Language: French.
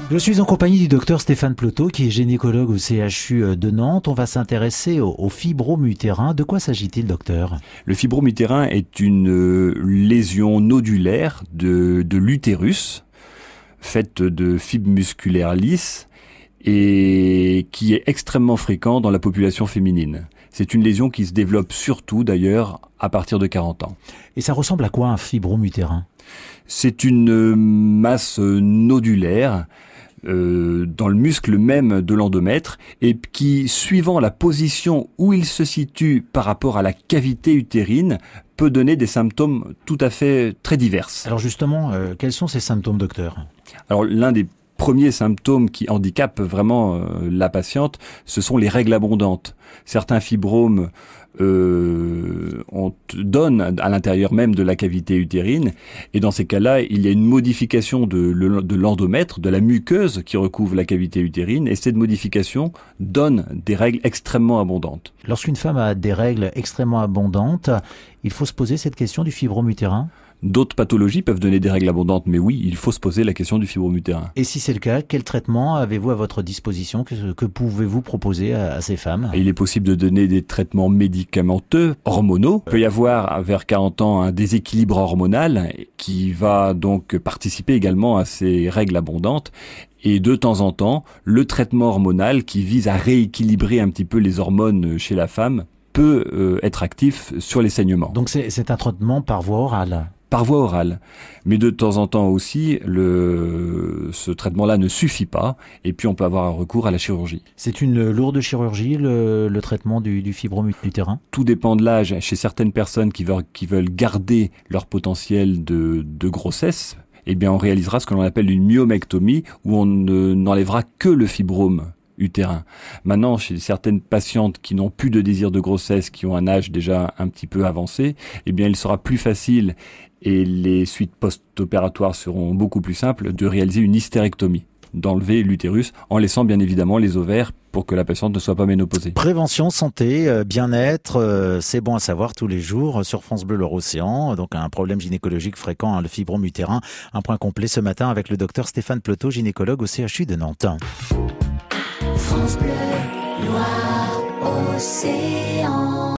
Je suis en compagnie du docteur Stéphane Ploteau, qui est gynécologue au CHU de Nantes. On va s'intéresser au fibrome utérin. De quoi s'agit-il, docteur? Le fibrome utérin est une lésion nodulaire de l'utérus, faite de fibres musculaires lisses et qui est extrêmement fréquent dans la population féminine. C'est une lésion qui se développe surtout, d'ailleurs, à partir de 40 ans. Et ça ressemble à quoi un fibrome utérin? C'est une masse nodulaire dans le muscle même de l'endomètre et qui, suivant la position où il se situe par rapport à la cavité utérine, peut donner des symptômes tout à fait très divers. Alors justement, quels sont ces symptômes, docteur? Alors l'un des premiers symptômes qui handicapent vraiment la patiente, ce sont les règles abondantes. Certains fibromes donnent à l'intérieur même de la cavité utérine, et dans ces cas-là, il y a une modification de l'endomètre, de la muqueuse qui recouvre la cavité utérine, et cette modification donne des règles extrêmement abondantes. Lorsqu'une femme a des règles extrêmement abondantes, il faut se poser cette question du fibrome utérin? D'autres pathologies peuvent donner des règles abondantes, mais oui, il faut se poser la question du fibrome utérin. Et si c'est le cas, quel traitement avez-vous à votre disposition? Que pouvez-vous proposer à ces femmes? Il est possible de donner des traitements médicamenteux, hormonaux. Il peut y avoir, vers 40 ans, un déséquilibre hormonal qui va donc participer également à ces règles abondantes. Et de temps en temps, le traitement hormonal qui vise à rééquilibrer un petit peu les hormones chez la femme peut être actif sur les saignements. Donc c'est un traitement par voie orale? Par voie orale. Mais de temps en temps aussi, ce traitement-là ne suffit pas, et puis on peut avoir un recours à la chirurgie. C'est une lourde chirurgie, le traitement du fibrome utérin? Tout dépend de l'âge. Chez certaines personnes qui veulent garder leur potentiel de grossesse, eh bien on réalisera ce que l'on appelle une myomectomie, où on n'enlèvera que le fibrome utérin. Maintenant, chez certaines patientes qui n'ont plus de désir de grossesse, qui ont un âge déjà un petit peu avancé, eh bien il sera plus facile, et les suites post-opératoires seront beaucoup plus simples, de réaliser une hystérectomie, d'enlever l'utérus, en laissant bien évidemment les ovaires pour que la patiente ne soit pas ménopausée. Prévention, santé, bien-être, c'est bon à savoir tous les jours sur France Bleu Loire-Océan. Donc un problème gynécologique fréquent, le fibrome utérin. Un point complet ce matin avec le docteur Stéphane Ploteau, gynécologue au CHU de Nantes. France Bleu, Loire, Océan.